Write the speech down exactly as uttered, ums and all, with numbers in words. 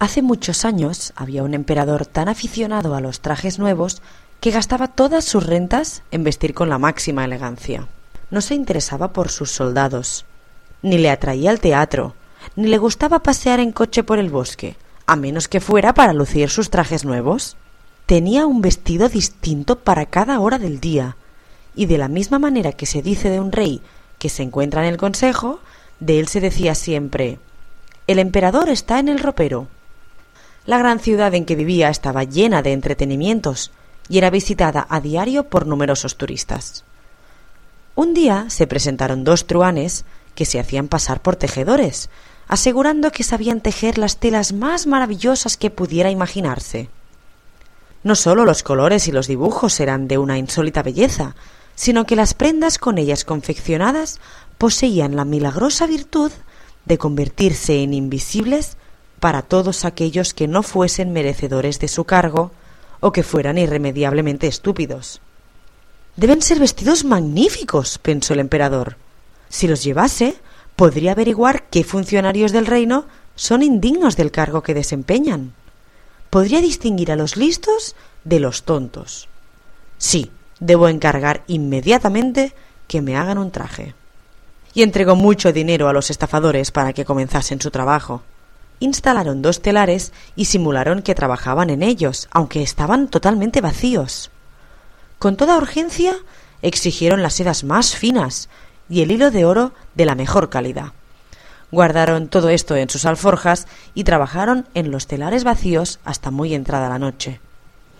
Hace muchos años había un emperador tan aficionado a los trajes nuevos que gastaba todas sus rentas en vestir con la máxima elegancia. No se interesaba por sus soldados, ni le atraía el teatro, ni le gustaba pasear en coche por el bosque, a menos que fuera para lucir sus trajes nuevos. Tenía un vestido distinto para cada hora del día, y de la misma manera que se dice de un rey que se encuentra en el consejo, de él se decía siempre: «El emperador está en el ropero». La gran ciudad en que vivía estaba llena de entretenimientos y era visitada a diario por numerosos turistas. Un día se presentaron dos truhanes que se hacían pasar por tejedores, asegurando que sabían tejer las telas más maravillosas que pudiera imaginarse. No sólo los colores y los dibujos eran de una insólita belleza, sino que las prendas con ellas confeccionadas poseían la milagrosa virtud de convertirse en invisibles para todos aquellos que no fuesen merecedores de su cargo o que fueran irremediablemente estúpidos. «Deben ser vestidos magníficos», pensó el emperador. «Si los llevase, podría averiguar qué funcionarios del reino son indignos del cargo que desempeñan. Podría distinguir a los listos de los tontos. Sí, debo encargar inmediatamente que me hagan un traje». Y entregó mucho dinero a los estafadores para que comenzasen su trabajo. Instalaron dos telares y simularon que trabajaban en ellos, aunque estaban totalmente vacíos. Con toda urgencia exigieron las sedas más finas y el hilo de oro de la mejor calidad. Guardaron todo esto en sus alforjas y trabajaron en los telares vacíos hasta muy entrada la noche.